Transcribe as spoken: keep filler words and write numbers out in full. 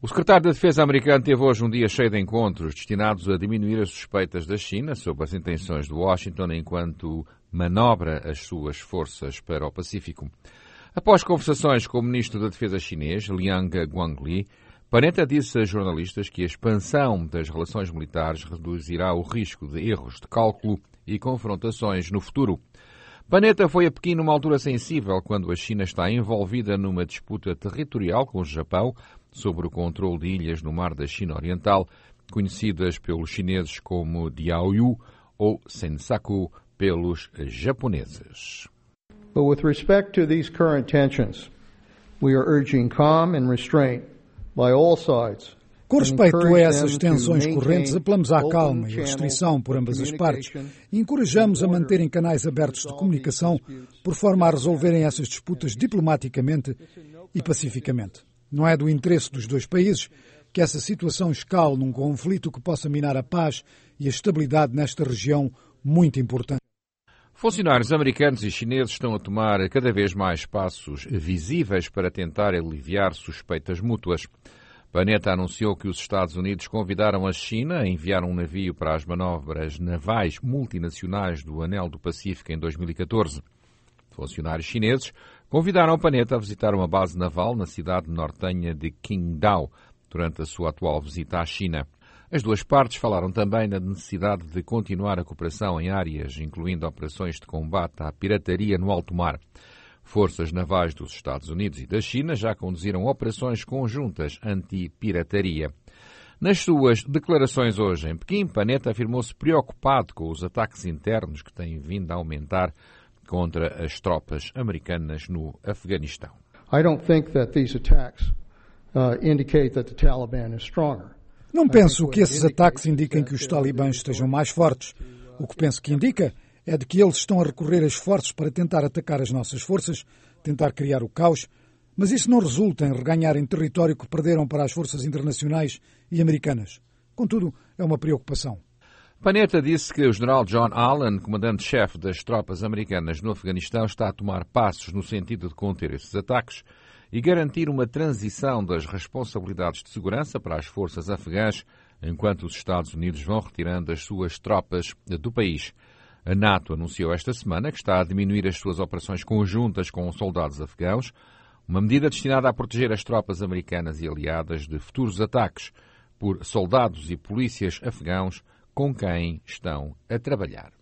O secretário da Defesa americano teve hoje um dia cheio de encontros destinados a diminuir as suspeitas da China sobre as intenções de Washington enquanto manobra as suas forças para o Pacífico. Após conversações com o ministro da Defesa chinês, Liang Guangli, Panetta disse a jornalistas que a expansão das relações militares reduzirá o risco de erros de cálculo e confrontações no futuro. Panetta foi a Pequim numa altura sensível quando a China está envolvida numa disputa territorial com o Japão sobre o controle de ilhas no mar da China Oriental, conhecidas pelos chineses como Diaoyu ou Senkaku pelos japoneses. But with respect to these current tensions, we are urging calm and restraint by all sides. Com respeito a essas tensões correntes, apelamos à calma e à restrição por ambas as partes e encorajamos a manterem canais abertos de comunicação por forma a resolverem essas disputas diplomaticamente e pacificamente. Não é do interesse dos dois países que essa situação escale num conflito que possa minar a paz e a estabilidade nesta região muito importante. Funcionários americanos e chineses estão a tomar cada vez mais passos visíveis para tentar aliviar suspeitas mútuas. Panetta anunciou que os Estados Unidos convidaram a China a enviar um navio para as manobras navais multinacionais do Anel do Pacífico em dois mil e catorze. Funcionários chineses convidaram Panetta a visitar uma base naval na cidade nortenha de Qingdao durante a sua atual visita à China. As duas partes falaram também na necessidade de continuar a cooperação em áreas, incluindo operações de combate à pirataria no alto mar. Forças navais dos Estados Unidos e da China já conduziram operações conjuntas anti-pirataria. Nas suas declarações hoje em Pequim, Panetta afirmou-se preocupado com os ataques internos que têm vindo a aumentar contra as tropas americanas no Afeganistão. I don't think that these attacks uh, indicate that the Taliban is stronger. Não penso que esses ataques indiquem que os talibãs estejam mais fortes. O que penso que indica é de que eles estão a recorrer a esforços para tentar atacar as nossas forças, tentar criar o caos, mas isso não resulta em reganharem território que perderam para as forças internacionais e americanas. Contudo, é uma preocupação. Panetta disse que o general John Allen, comandante-chefe das tropas americanas no Afeganistão, está a tomar passos no sentido de conter esses ataques e garantir uma transição das responsabilidades de segurança para as forças afegãs, enquanto os Estados Unidos vão retirando as suas tropas do país. A NATO anunciou esta semana que está a diminuir as suas operações conjuntas com soldados afegãos, uma medida destinada a proteger as tropas americanas e aliadas de futuros ataques por soldados e polícias afegãos com quem estão a trabalhar.